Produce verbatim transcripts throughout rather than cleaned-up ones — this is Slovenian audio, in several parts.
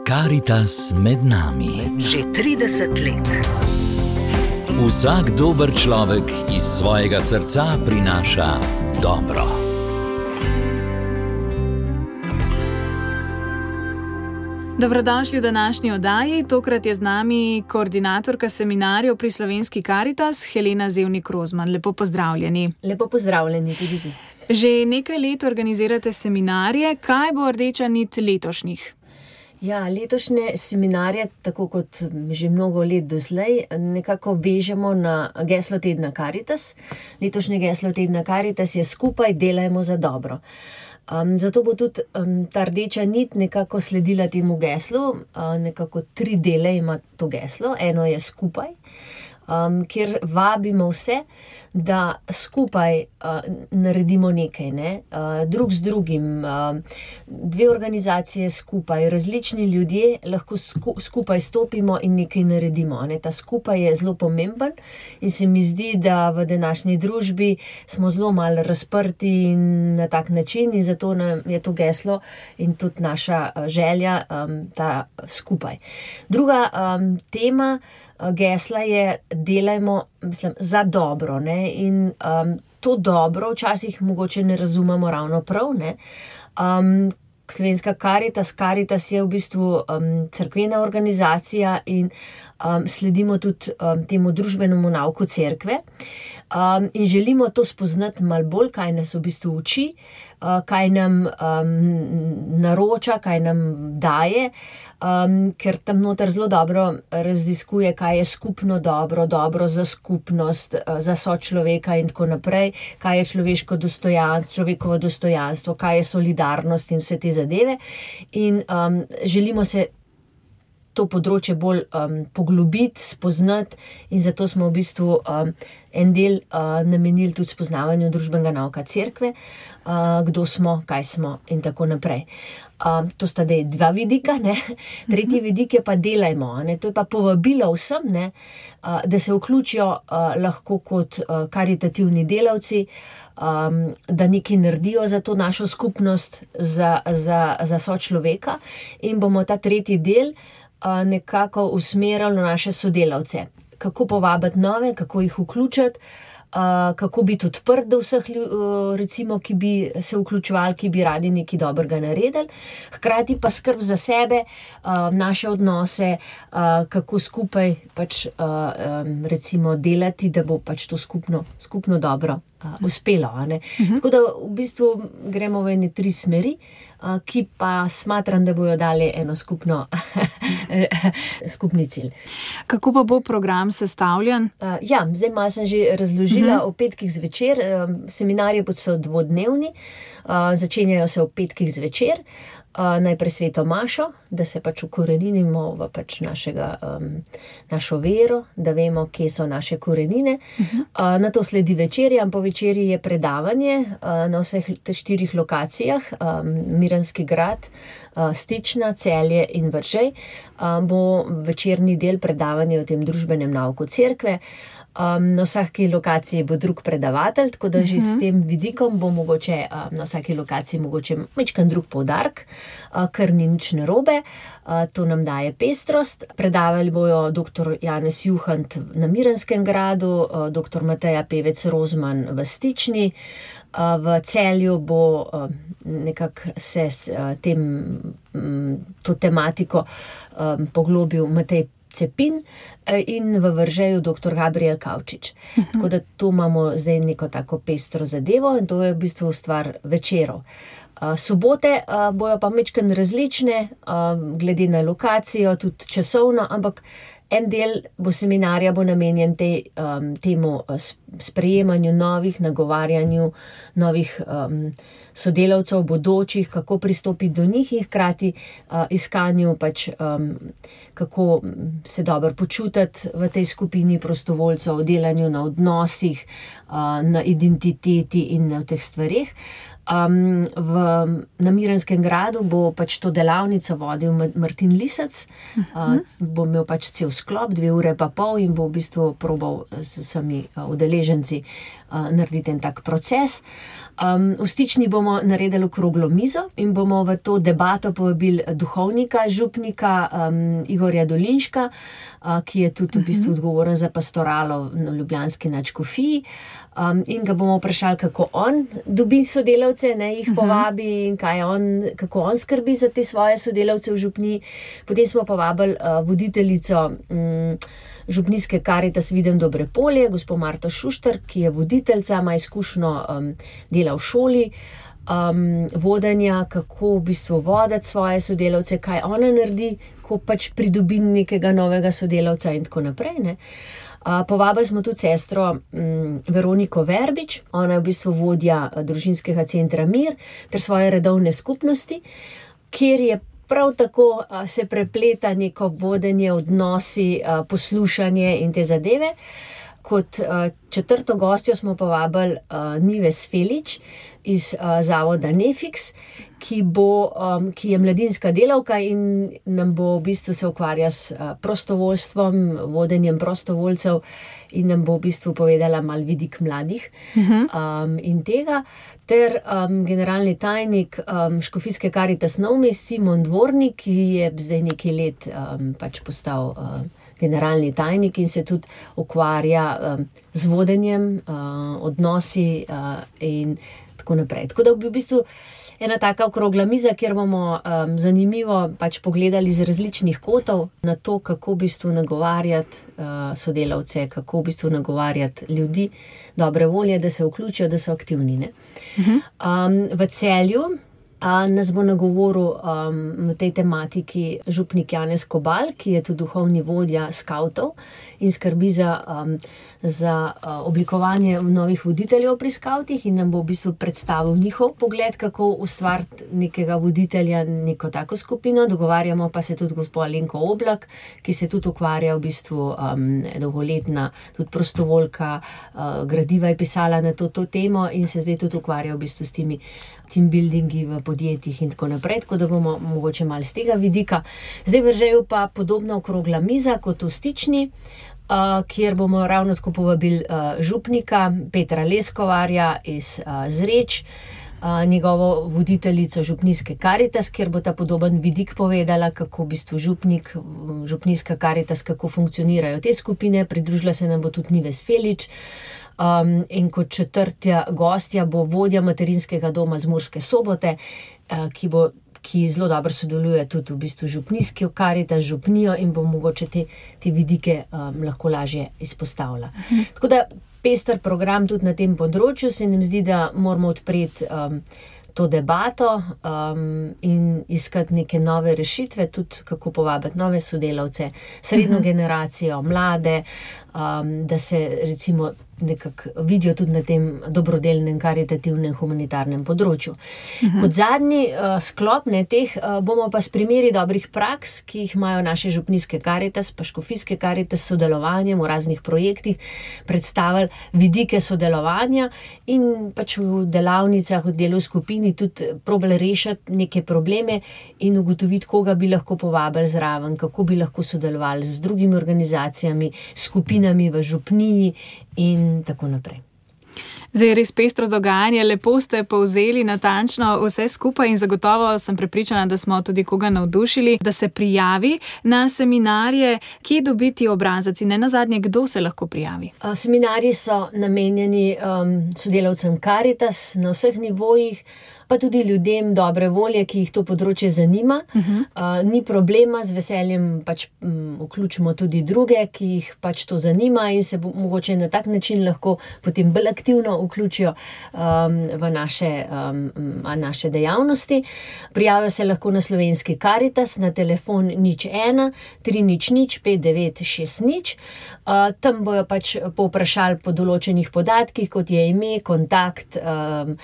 Karitas med nami. Že trideset let. Vsak dober človek iz svojega srca prinaša dobro. Dobrodošli v današnji oddaji. Tokrat je z nami koordinatorka seminarjev pri Slovenski Karitas, Helena Zevnik Rozman. Lepo pozdravljeni. Lepo pozdravljeni tudi vi. Že nekaj let organizirate seminarje. Kaj bo rdeča nit letošnjih? Ja, letošnje seminarje, tako kot že mnogo let doslej, nekako vežemo na geslo tedna Karitas. Letošnje geslo tedna Karitas je Skupaj delajmo za dobro. Um, zato bo tudi um, ta rdeča nit nekako sledila temu geslu. Uh, nekako tri dele ima to geslo. Eno je skupaj, um, kjer vabimo vse, da skupaj uh, naredimo nekaj, ne? uh, drug z drugim, uh, dve organizacije skupaj, različni ljudje lahko sku, skupaj stopimo in nekaj naredimo. Ne? Ta skupaj je zelo pomemben in se mi zdi, da v današnji družbi smo zelo malo razprti in na tak način in zato nam je to geslo in tudi naša želja um, ta skupaj. Druga um, tema gesla je delajmo, mislim, za dobro, ne? In um, to dobro včasih mogoče ne razumemo ravno prav, ne? Um, Slovenska Karitas, Karitas je v bistvu um, cerkvena organizacija in um, sledimo tudi um, temu družbenemu nauku cerkve. Um, in želimo to spoznati malo bolj, kaj nas v bistvu uči, uh, kaj nam um, naroča, kaj nam daje, um, ker tam noter zelo dobro raziskuje, kaj je skupno dobro, dobro za skupnost, uh, za sočloveka in tako naprej, kaj je človeško dostojanstvo, človekovo dostojanstvo, kaj je solidarnost in vse te zadeve. In um, želimo se to področje bolj um, poglobiti, spoznati in zato smo v bistvu um, en del uh, namenili tudi spoznavanju družbenega nauka cerkve, uh, kdo smo, kaj smo in tako naprej. Um, to sta dej dva vidika, ne? Tretji vidik je pa delajmo, ne? To je pa povabilo vsem, ne? Uh, da se vključijo uh, lahko kot uh, karitativni delavci, um, da nekaj naredijo za to našo skupnost, za, za, za sočloveka in bomo ta tretji del nekako usmerjali naše sodelavce. Kako povabiti nove, kako jih vključiti, kako biti odprt do vseh, recimo, ki bi se vključevali, ki bi radi nekaj dobrega naredili. Hkrati pa skrb za sebe, naše odnose, kako skupaj pač, recimo, delati, da bo pač to skupno, skupno dobro uspelo. A ne? Uh-huh. Tako da v bistvu gremo v ene tri smeri, ki pa smatram, da bojo dali eno skupno skupni cilj. Kako pa bo program sestavljen? Uh, ja, zdaj malo sem že razložila uh-huh. o petkih zvečer. Seminarji so dvodnevni, uh, začenjajo se o petkih zvečer. Uh, najprej sveto mašo, da se pač ukoreninimo v pač našega, um, našo vero, da vemo, kje so naše korenine. Uh-huh. Uh, na to sledi večerja, po večerji je predavanje uh, na vseh štirih lokacijah, um, Miranski grad, uh, Stična, Celje in Vrčej. Uh, bo večerni del predavanja o tem družbenem nauku cerkve. Um, na vsaki lokaciji bo drug predavatelj, tako da že uh-huh. s tem vidikom bo mogoče um, na vsaki lokaciji mogoče majčkan drug poudarek, uh, kar ni nič narobe, uh, to nam daje pestrost. Predavali bojo doktor Janez Juhant na Miranskem gradu, uh, doktor Mateja Pevec Rozman v Stični, uh, v Celju bo uh, nekako se s uh, tem, um, to tematiko um, poglobil Matej Cepin in v Vržeju doktor Gabriel Kavčič. Uh-huh. Tako da to imamo zdaj neko tako pestro zadevo in to je v bistvu stvar večerov. Uh, sobote uh, bojo pa majčkeno različne, uh, glede na lokacijo, tudi časovno, ampak en del bo seminarja bo namenjen te, um, temu sprejemanju novih, nagovarjanju novih um, sodelavcev, bodočih, kako pristopiti do njih in hkrati uh, iskanju pač, um, kako se dobro počutiti v tej skupini prostovoljcev, delanju na odnosih, uh, na identiteti in na teh stvareh. Um, v, na Miranskem gradu bo pač to delavnico vodil Martin Lisec, uh, bo imel pač cel sklop, dve ure pa pol in bo v bistvu probal z vsemi uh, udeleženci uh, narediti en tak proces. Um, v Stični bomo naredili okroglo mizo in bomo v to debato povabili duhovnika, župnika um, Igorja Dolinška, uh, ki je tudi v bistvu odgovoren za pastoralo na ljubljanski nadškofiji. Um, in ga bomo vprašali, kako on dobi sodelavce, ne jih povabi in kaj on, kako on skrbi za te svoje sodelavce v župniji. Potem smo povabili uh, voditeljico um, župnijske Karitas Videm Dobre Polje, gospod Marto Šuštar, ki je voditeljica, ima izkušnjo um, dela v šoli, um, vodenja, kako v bistvu voditi svoje sodelavce, kaj ona naredi, ko pač pridobi nekega novega sodelavca in tako naprej, ne. Uh, povabili smo tudi sestro um, Veroniko Verbič, ona je v bistvu vodja družinskega centra Mir ter svoje redovne skupnosti, kjer je prav tako uh, se prepleta neko vodenje, odnosi, uh, poslušanje in te zadeve. Kot uh, četrto gostjo smo povabili uh, Nives Felič iz uh, zavoda Nefix, ki, bo, um, ki je mladinska delavka in nam bo v bistvu se ukvarja s uh, prostovoljstvom, vodenjem prostovoljcev in nam bo v bistvu povedala mal vidik mladih uh-huh. um, in tega. Ter um, generalni tajnik um, škofijske Karitas Novi Mest Simon Dvornik, ki je zdaj nekaj let um, pač postal uh, generalni tajnik in se tudi ukvarja um, z vodenjem, uh, odnosi uh, in tako naprej. Tako da bi v bistvu ena taka okrogla miza, kjer bomo um, zanimivo pač pogledali z različnih kotov na to, kako v bistvu nagovarjati uh, sodelavce, kako v bistvu nagovarjati ljudi dobre volje, da se vključijo, da so aktivni. Ne? Uh-huh. Um, v Celju uh, nas bo nagovoril um, v tej tematiki župnik Janez Kobal, ki je tudi duhovni vodja skavtov in skrbi za, um, za uh, oblikovanje novih voditeljev pri skavtih in nam bo v bistvu predstavil njihov pogled, kako ustvariti nekega voditelja, neko tako skupino. Dogovarjamo pa se tudi gospod Alenko Oblak, ki se tudi ukvarja v bistvu um, dolgoletna, tudi prostovoljka, uh, gradiva je pisala na to, to temo in se zdaj tudi ukvarja v bistvu s temi team buildingi v podjetjih in tako naprej, tako da bomo mogoče malo z tega vidika. Zdaj v Veržeju pa podobna okrogla miza kot v Stični, uh, kjer bomo ravno tako povabili uh, župnika Petra Leskovarja iz uh, Zreč, uh, njegovo voditeljico župnijske Karitas, kjer bo ta podoben vidik povedala, kako v bistvu župnik, župnijska Karitas, kako funkcionirajo te skupine. Pridružila se nam bo tudi Nives Felič. Um, in kot četrtja gostja bo vodja materinskega doma z Murske Sobote, uh, ki, bo, ki zelo dobro sodeluje tudi v bistvu župnijski Karitas, župnijo in bo mogoče te, te vidike um, lahko lažje izpostavila. Uh-huh. Tako da pester program tudi na tem področju, se nam zdi, da moramo odpreti um, to debato um, in iskati neke nove rešitve, tudi kako povabiti nove sodelavce, srednjo uh-huh. generacijo, mlade, um, da se recimo nekako vidijo tudi na tem dobrodelnem, karitativnem, humanitarnem področju. Uh-huh. Kot zadnji uh, sklop ne, teh uh, bomo pa s primeri dobrih praks, ki jih imajo naše župnijske Karitas, pa škofijske Karitas s sodelovanjem v raznih projektih, predstavili vidike sodelovanja in pač v delavnicah, v delu skupini tudi probali rešiti neke probleme in ugotoviti, koga bi lahko povabili zraven, kako bi lahko sodelovali z drugimi organizacijami, skupinami v župniji in tako naprej. Zdaj je res pestro dogajanje, lepo ste povzeli natančno vse skupaj in zagotovo sem prepričana, da smo tudi koga navdušili, da se prijavi na seminarje, kje dobiti obrazac in nenazadnje, kdo se lahko prijavi. Seminarji so namenjeni um, sodelavcem Karitas na vseh nivojih, pa tudi ljudem dobre volje, ki jih to področje zanima. Uh-huh. Uh, ni problema, z veseljem pač um, vključimo tudi druge, ki jih pač to zanima in se bo, mogoče na tak način lahko potem bolj aktivno vključijo um, v naše, um, naše dejavnosti. Prijavijo se lahko na slovenski Karitas na telefon nič ena tri nič nič pet devet šest nič. Uh, tam bojo pač povprašali po določenih podatkih, kot je ime, kontakt, um,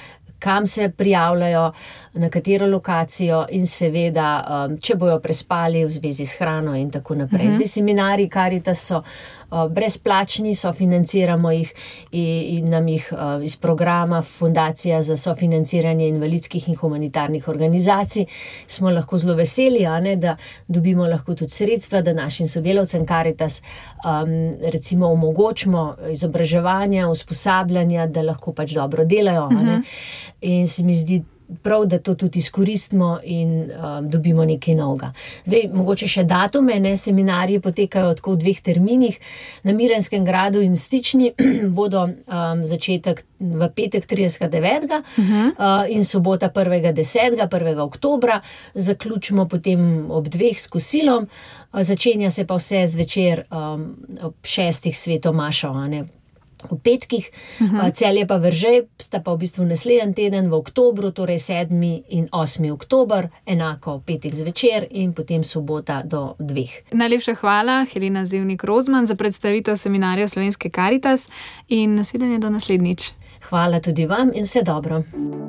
kam se prijavljajo, na katero lokacijo in seveda, če bojo prespali v zvezi s hrano in tako naprej. Uh-huh. Zdaj, seminarji Karitas so brezplačni, sofinanciramo jih in nam jih iz programa Fundacija za sofinanciranje invalidskih in humanitarnih organizacij smo lahko zelo veseli, a ne, da dobimo lahko tudi sredstva, da našim sodelavcem Karitas um, recimo omogočimo izobraževanja, usposabljanja, da lahko pač dobro delajo, a ne. In se mi zdi prav, da to tudi izkoristimo in um, dobimo nekaj novega. Zdaj, mogoče še datume, ne, seminarji potekajo tako v dveh terminih. Na Miranskem gradu in Stični bodo um, začetek v petek tridesetega devetega uh-huh. uh, in sobota prvega desetega, prvega oktobra. Zaključimo potem ob dveh s kosilom. Uh, začenja se pa vse zvečer um, ob šestih sveto mašo, a ne, v petkih, uh-huh. Celje pa Veržej sta pa v bistvu naslednji teden v oktobru, torej sedmi in osmi oktober, enako petek zvečer in potem sobota do dveh. Najlepša hvala, Helena Zevnik Rozman, za predstavitev seminarja Slovenske Karitas in nasvidenje do naslednjič. Hvala tudi vam in vse dobro.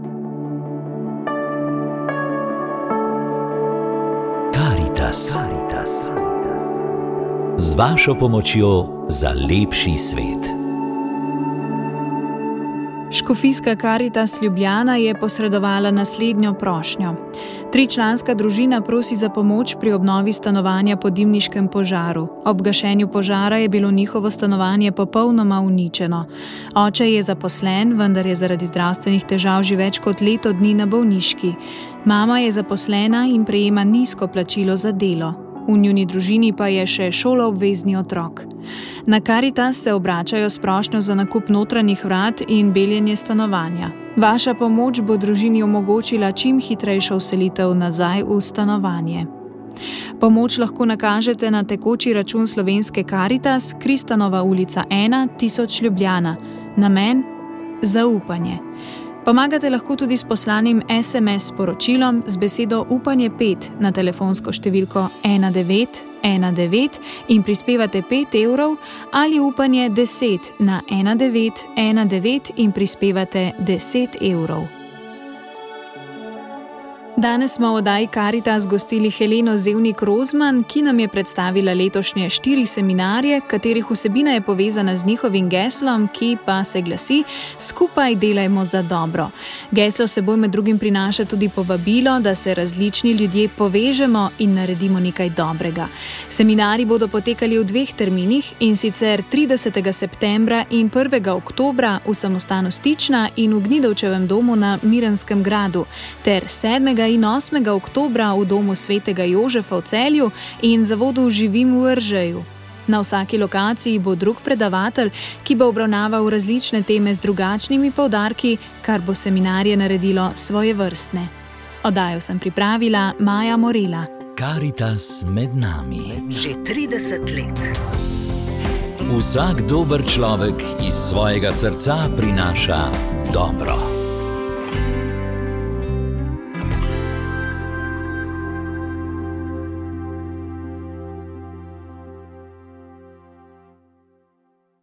Karitas. Z vašo pomočjo za lepši svet. Škofijska Karitas Ljubljana je posredovala naslednjo prošnjo. Tričlanska družina prosi za pomoč pri obnovi stanovanja po dimniškem požaru. Ob gašenju požara je bilo njihovo stanovanje popolnoma uničeno. Oče je zaposlen, vendar je zaradi zdravstvenih težav že več kot leto dni na bolniški. Mama je zaposlena in prejema nizko plačilo za delo. V njuni družini pa je še šoloobvezni otrok. Na Karitas se obračajo s prošnjo za nakup notranjih vrat in beljenje stanovanja. Vaša pomoč bo družini omogočila čim hitrejšo vselitev nazaj v stanovanje. Pomoč lahko nakažete na tekoči račun Slovenske Karitas, Kristanova ulica ena, tisoč Ljubljana. Namen? Zaupanje. Pomagate lahko tudi s poslanim es em es sporočilom z besedo Upanje pet na telefonsko številko ena devet ena devet in prispevate pet evrov ali Upanje deset na ena devet ena devet in prispevate deset evrov. Danes smo v oddaji Karitas gostili Heleno Zevnik Rozman, ki nam je predstavila letošnje štiri seminarje, katerih vsebina je povezana z njihovim geslom, ki pa se glasi: Skupaj delajmo za dobro. Geslo seboj med drugim prinaša tudi povabilo, da se različni ljudje povežemo in naredimo nekaj dobrega. Seminarji bodo potekali v dveh terminih, in sicer tridesetega septembra in prvega oktobra v samostanu Stična in v Gnidovčevem domu na Miranskem gradu, ter sedmega in osmega oktobra v domu svetega Jožefa v Celju in zavodu Živim v Veržeju. Na vsaki lokaciji bo drug predavatelj, ki bo obravnaval različne teme z drugačnimi poudarki, kar bo seminarje naredilo svojevrstne. Oddajo sem pripravila Maja Morela. Karitas med nami. Že trideset let. Vsak dober človek iz svojega srca prinaša dobro.